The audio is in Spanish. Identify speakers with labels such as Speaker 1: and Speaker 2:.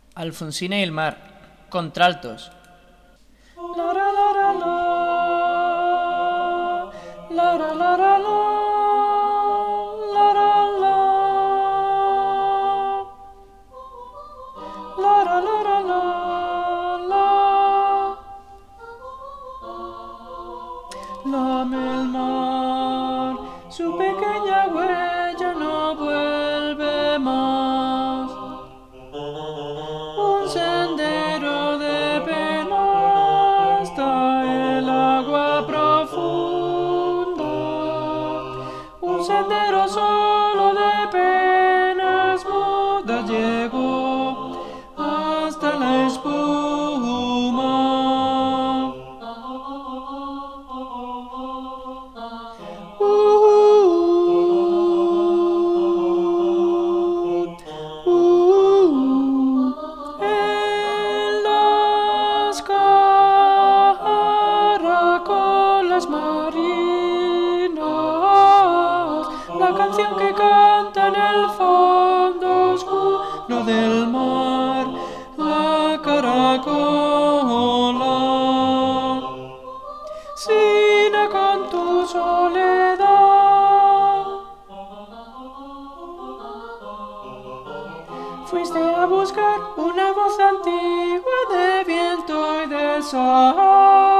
Speaker 1: Alfonsina y el mar, contraltos.
Speaker 2: La la la la la, la la la la la, la la la, la la la la la. Lame el mar, su pequeña huella no vuelve más. Un sendero de pena hasta el agua profunda. Un sendero solo de penas mudas llegó hasta la espuma. En las caracolas marinas, la canción que canta en el fondo oscuro del mar, la caracola. Sina con tu soledad, fuiste a buscar una voz antigua de viento y de sal.